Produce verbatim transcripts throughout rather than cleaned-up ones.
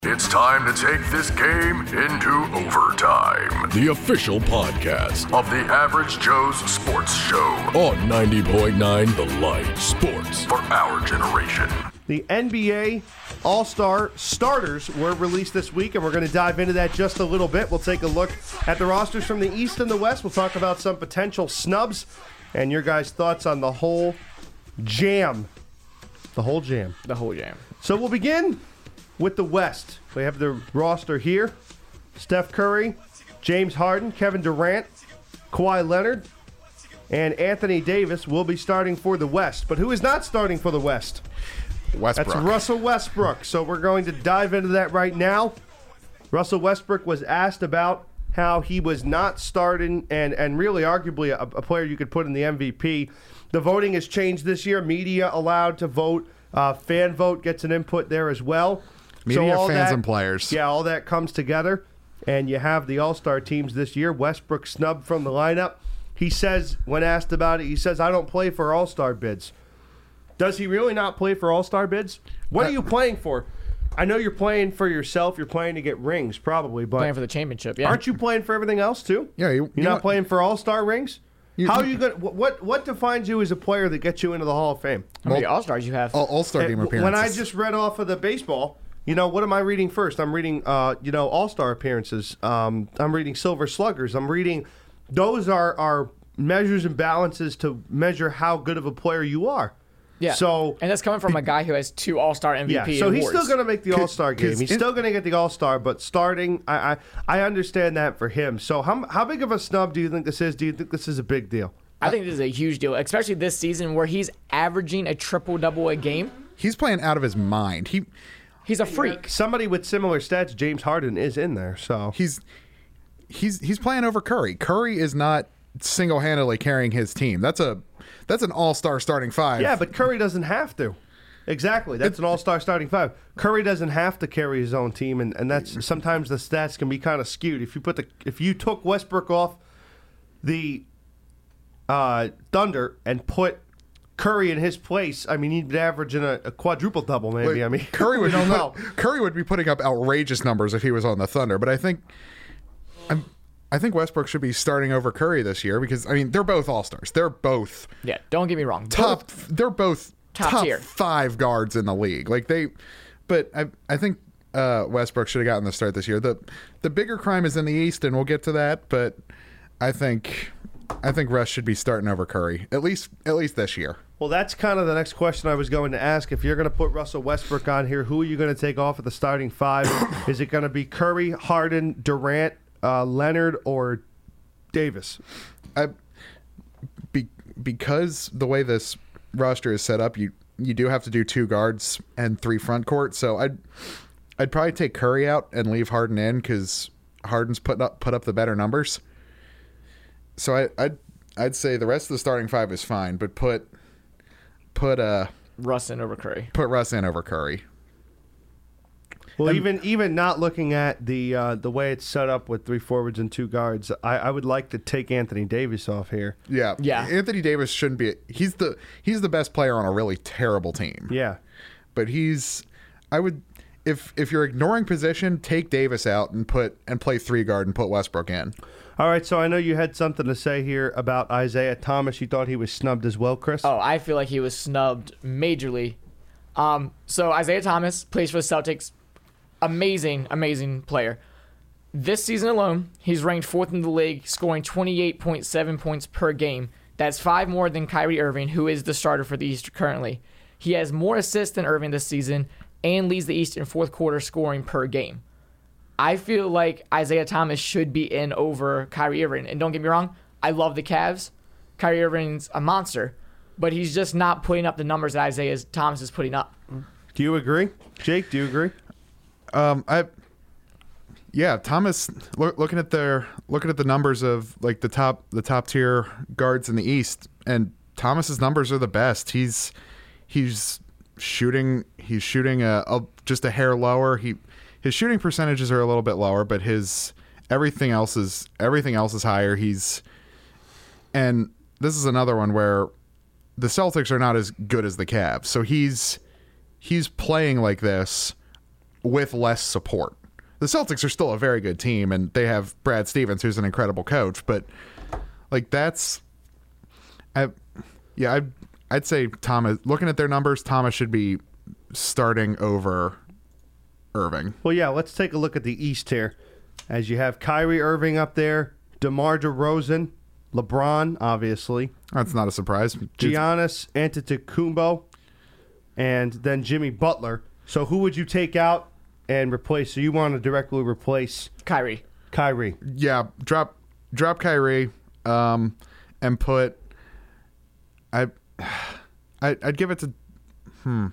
It's time to take this game into overtime. The official podcast of the Average Joe's Sports Show on ninety point nine The Light Sports for our generation. The N B A All-Star starters were released this week, and we're going to dive into that just a little bit. We'll take a look at the rosters from the East and the West. We'll talk about some potential snubs and your guys' thoughts on the whole jam. The whole jam. The whole jam. So we'll begin with the West. We have the roster here. Steph Curry, James Harden, Kevin Durant, Kawhi Leonard, and Anthony Davis will be starting for the West. But who is not starting for the West? Westbrook. That's Russell Westbrook. So we're going to dive into that right now. Russell Westbrook was asked about how he was not starting and, and really arguably a, a player you could put in the M V P. The voting has changed this year. Media allowed to vote. Uh, fan vote gets an input there as well. Media, so all fans, that, and players. Yeah, all that comes together, and you have the All-Star teams this year. Westbrook snubbed from the lineup. He says, when asked about it, he says, I don't play for All-Star bids. Does he really not play for All-Star bids? What are you playing for? I know you're playing for yourself. You're playing to get rings, probably. But Playing for the championship, yeah. aren't you playing for everything else, too? Yeah, you- You're you not know- playing for All-Star rings? You- How are you- you going? What what defines you as a player that gets you into the Hall of Fame? How many All-Stars you have? All, all-star Hey, game w- appearances. When I just read off of the baseball, you know, what am I reading first? I'm reading, uh, you know, All-Star appearances. Um, I'm reading Silver Sluggers. I'm reading. Those are are measures and balances to measure how good of a player you are. yeah. So and that's coming from a guy who has two All-Star M V P yeah, so he's awards. still going to make the All-Star game. 'cause He's in- still going to get the All-Star, but starting, I, I I understand that for him. So how how big of a snub do you think this is? Do you think this is a big deal? I think this is a huge deal, especially this season where he's averaging a triple-double a game. He's playing out of his mind. He He's a freak. Somebody with similar stats, James Harden, is in there. So he's he's he's playing over Curry. Curry is not single-handedly carrying his team. That's a that's an all-star starting five. yeah, but Curry doesn't have to. Exactly. That's an all-star starting five. Curry doesn't have to carry his own team, and, and that's sometimes the stats can be kind of skewed. If you put the if you took Westbrook off the uh, Thunder and put Curry in his place, I mean, he'd be averaging a, a quadruple double, maybe. Like, I mean, Curry would we don't be know. put- Curry would be putting up outrageous numbers if he was on the Thunder. But I think I'm, I think Westbrook should be starting over Curry this year because I mean they're both all-stars. They're both Yeah, don't get me wrong. top. They're both Top top, tier. five guards in the league. Like they, but I I think uh, Westbrook should have gotten the start this year. The the bigger crime is in the East, and we'll get to that. But I think I think Russ should be starting over Curry at least at least this year. Well, that's kind of the next question I was going to ask. If you're going to put Russell Westbrook on here, who are you going to take off at the starting five? Is it going to be Curry, Harden, Durant, uh, Leonard, or Davis? I, be, because the way this roster is set up, you you do have to do two guards and three front court. So I'd I'd probably take Curry out and leave Harden in because Harden's put up put up the better numbers. So I, I'd I'd say the rest of the starting five is fine, but put put uh Russ in over Curry. put Russ in over Curry. Well, even even not looking at the uh, the way it's set up with three forwards and two guards, I, I would like to take Anthony Davis off here. Yeah, Yeah. Anthony Davis shouldn't be. He's the he's the best player on a really terrible team. Yeah. But he's I would if if you're ignoring position, take Davis out and put and play three guard and put Westbrook in. All right, so I know you had something to say here about Isaiah Thomas. You thought he was snubbed as well, Chris? Oh, I feel like he was snubbed majorly. Um, so Isaiah Thomas plays for the Celtics. Amazing, amazing player. This season alone, he's ranked fourth in the league, scoring twenty-eight point seven points per game. That's five more than Kyrie Irving, who is the starter for the East currently. He has more assists than Irving this season and leads the East in fourth quarter scoring per game. I feel like Isaiah Thomas should be in over Kyrie Irving. And don't get me wrong, I love the Cavs. Kyrie Irving's a monster, but he's just not putting up the numbers that Isaiah Thomas is putting up. Do you agree? Jake, do you agree? Um, I yeah, Thomas. Look, looking at their looking at the numbers of like the top the top tier guards in the East, and Thomas's numbers are the best. He's he's shooting he's shooting a, a just a hair lower. He his shooting percentages are a little bit lower, but his everything else is everything else is higher. He's and this is another one where the Celtics are not as good as the Cavs, so he's he's playing like this with less support. The Celtics are still a very good team, and they have Brad Stevens, who's an incredible coach. But like that's, I, yeah, I, I'd say Thomas. Looking at their numbers, Thomas should be starting over Irving. Well, yeah, let's take a look at the East here. As you have Kyrie Irving up there, DeMar DeRozan, LeBron, obviously. That's not a surprise. Giannis Antetokounmpo, and then Jimmy Butler. So who would you take out and replace? So you want to directly replace Kyrie. Kyrie. Yeah, drop drop Kyrie, um, and put. I, I I'd give it to. Hmm.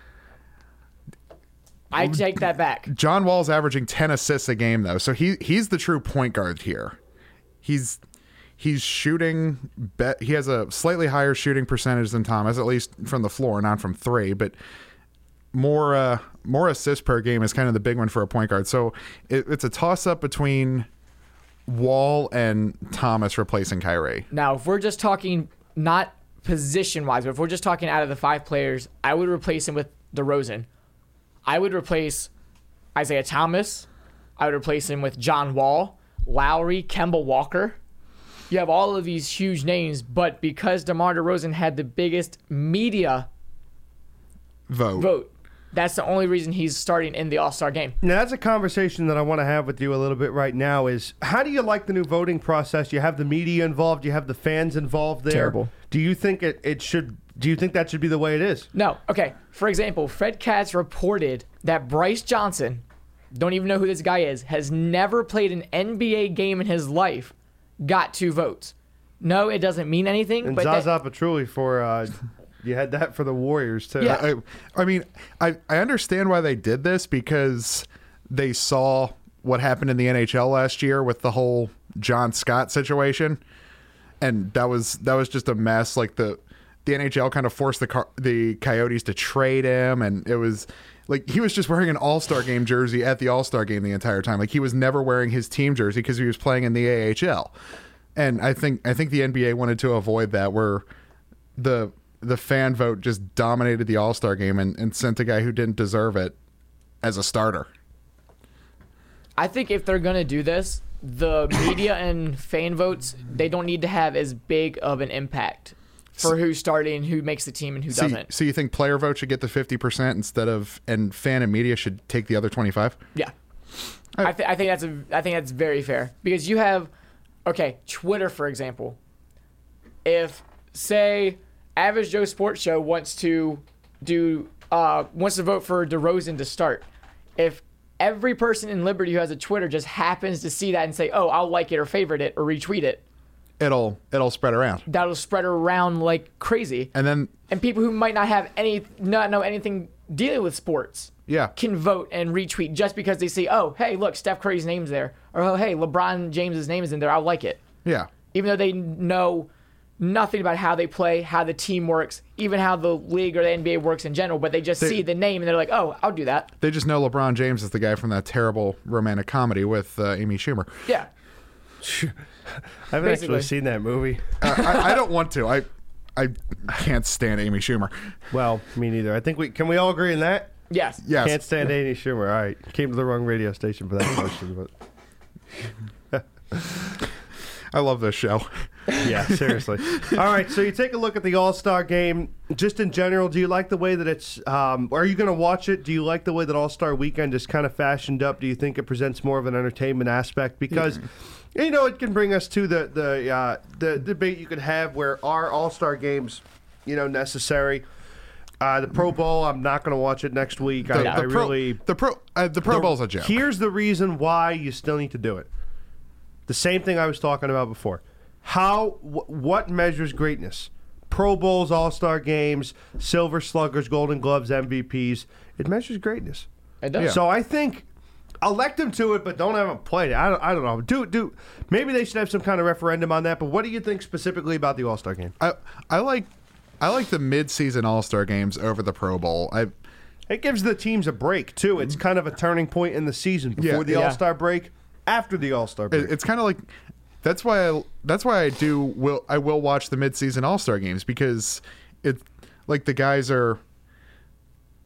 I take that back. John Wall's averaging ten assists a game though, so he he's the true point guard here. He's he's shooting. Bet he has a slightly higher shooting percentage than Thomas, at least from the floor, not from three, but. More uh, more assists per game is kind of the big one for a point guard. So it, it's a toss-up between Wall and Thomas replacing Kyrie. Now, if we're just talking not position-wise, but if we're just talking out of the five players, I would replace him with DeRozan. I would replace Isaiah Thomas. I would replace him with John Wall, Lowry, Kemba Walker. You have all of these huge names, but because DeMar DeRozan had the biggest media Vote. vote, that's the only reason he's starting in the All-Star game. Now, that's a conversation that I want to have with you a little bit right now is how do you like the new voting process? You have the media involved. You have the fans involved there. Terrible. Do you think it, it should – do you think that should be the way it is? No. Okay. For example, Fred Katz reported that Bryce Johnson, don't even know who this guy is, has never played an N B A game in his life, got two votes. No, it doesn't mean anything. And but Zaza that, Pachulia for uh, – you had that for the Warriors, too. Yeah. I, I mean, I, I understand why they did this because they saw what happened in the N H L last year with the whole John Scott situation, and that was that was just a mess. Like the the N H L kind of forced the Car- the Coyotes to trade him, and it was like he was just wearing an All-Star game jersey at the All-Star game the entire time. Like he was never wearing his team jersey because he was playing in the A H L, and I think I think the N B A wanted to avoid that where the the fan vote just dominated the All-Star game and, and sent a guy who didn't deserve it as a starter. I think if they're going to do this, the media and fan votes, they don't need to have as big of an impact for who's starting, who makes the team, and who So you, doesn't. so you think player vote should get the fifty percent instead of, and fan and media should take the other twenty-five? Yeah. I, th- I think that's a, I think that's very fair because you have, okay, Twitter, for example. If, say... Average Joe Sports Show wants to do uh, wants to vote for DeRozan to start. If every person in Liberty who has a Twitter just happens to see that and say, "Oh, I'll like it or favorite it or retweet it," It'll it'll spread around, that'll spread around like crazy. and then And people who might not have any not know anything dealing with sports yeah, can vote and retweet just because they see, "Oh, hey, look, Steph Curry's name's there," or "Oh, hey, LeBron James's name is in there. I'll like it," yeah, even though they know nothing about how they play, how the team works, even how the league or the N B A works in general, but they just They- see the name and they're like, "Oh, I'll do that." they just know LeBron James is the guy from that terrible romantic comedy with uh, Amy Schumer. Yeah. I haven't Basically. actually seen that movie. Uh, I, I don't want to. I I can't stand Amy Schumer. Well, me neither. I think we – can we all agree on that? Yes. Yes, Can't stand Amy Schumer. All right. Came to the wrong radio station for that question, but I love this show. yeah, seriously. All right, so you take a look at the All-Star game. Just in general, do you like the way that it's um, – are you going to watch it? Do you like the way that All-Star Weekend is kind of fashioned up? Do you think it presents more of an entertainment aspect? Because, you know, it can bring us to the, the, uh, the debate you could have where are All-Star games, you know, necessary? Uh, the Pro Bowl, I'm not going to watch it next week. I, The, I the pro, really the pro uh, the Pro Bowl's a joke. Here's the reason why you still need to do it. The same thing I was talking about before. How, wh- what measures greatness? Pro Bowls, All-Star games, Silver Sluggers, Golden Gloves, M V Ps. It measures greatness. It does. So I think elect them to it, but don't have them play it. I don't, I don't know. Do do maybe they should have some kind of referendum on that. But what do you think specifically about the All-Star game? I I like I like the mid-season All-Star games over the Pro Bowl. I It gives the teams a break too. It's kind of a turning point in the season before Yeah. the Yeah. All-Star break, after the All-Star break. It- it's kind of like that's why I that's why I do will I will watch the midseason All-Star games because it like the guys are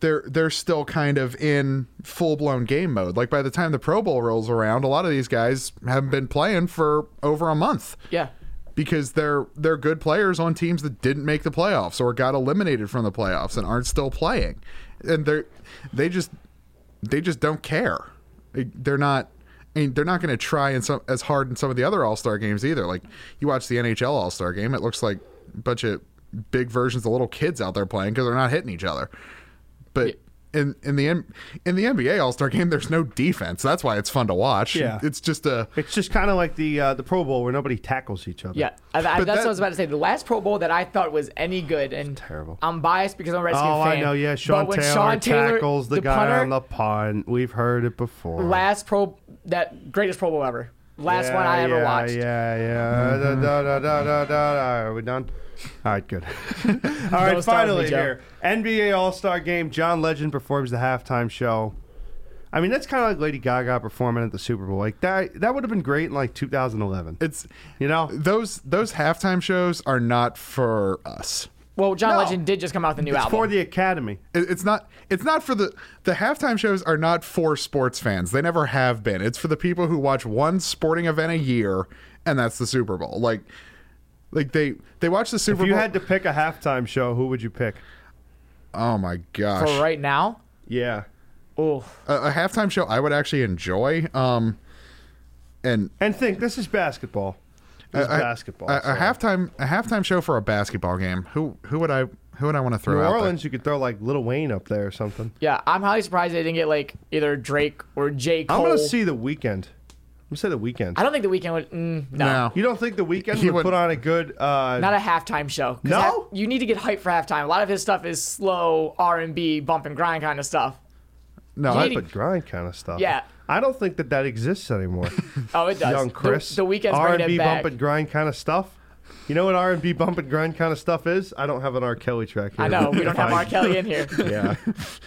they're they're still kind of in full blown game mode. Like by the time the Pro Bowl rolls around, a lot of these guys haven't been playing for over a month. Yeah. Because they're they're good players on teams that didn't make the playoffs or got eliminated from the playoffs and aren't still playing, and they're they just they just don't care. They're not. I mean, they're not going to try in some, as hard in some of the other All-Star games either. Like you watch the N H L All-Star game, it looks like a bunch of big versions of little kids out there playing because they're not hitting each other. But Yeah. in in the N- in the N B A All-Star game, there's no defense. That's why it's fun to watch. Yeah. It's just a It's just kind of like the uh, the Pro Bowl where nobody tackles each other. Yeah, I, I, that's But what that- I was about to say. The last Pro Bowl that I thought was any good, and terrible. I'm biased because I'm a Redskin Oh, fan. I know. Yeah, Sean but when Taylor, Sean Taylor tackles the, guy punter, on the punt. We've heard it before. last Pro, that greatest Pro Bowl ever. Last yeah, one I ever yeah, watched. Yeah, yeah. Da, da, da, da, da, da. Are we done? All right, good. All right, Don't stop finally me, Joe. here. N B A All-Star Game. John Legend performs the halftime show. I mean, that's kind of like Lady Gaga performing at the Super Bowl. Like that, that would have been great in like two thousand eleven. it's You know? those those halftime shows are not for us. Well, John No. Legend did just come out with a new It's album. for the Academy. It- It's not. It's not for the the halftime shows are not for sports fans. They never have been. It's for the people who watch one sporting event a year, and that's the Super Bowl. Like, like they they watch the Super If you Bowl. had to pick a halftime show, who would you pick? oh my gosh, for right now. Yeah. Oh, a, a halftime show I would actually enjoy. Um, and And think, this is basketball. This is a- a- basketball. A, a so. halftime a halftime show for a basketball game. Who who would I who would I want to throw New out there? Orleans, you could throw like Lil Wayne up there or something. yeah. I'm highly surprised they didn't get like either Drake or J. Cole. I'm gonna see the Weekend. I'm gonna say the Weekend. I don't think the weekend would. Mm, no. No. You don't think the Weekend He would would- put on a good? Uh, Not a halftime show. 'Cause No? half- you need to get hyped for halftime. A lot of his stuff is slow R and B, bump and grind kind of stuff. No, You I, need- but grind kind of stuff. Yeah. I don't think that that exists anymore. Oh, it does. Young The- Chris. The, weekend's R bringing and B it back. bump and grind kind of stuff. You know what R and B bump and grind kind of stuff is? I don't have an R. Kelly track here. I know we don't have R. Kelly in here. Yeah.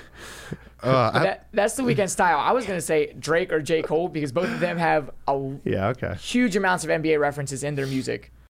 uh, I, That, that's the weekend style. I was gonna say Drake or J. Cole because both of them have a Yeah. Okay. huge amounts of N B A references in their music.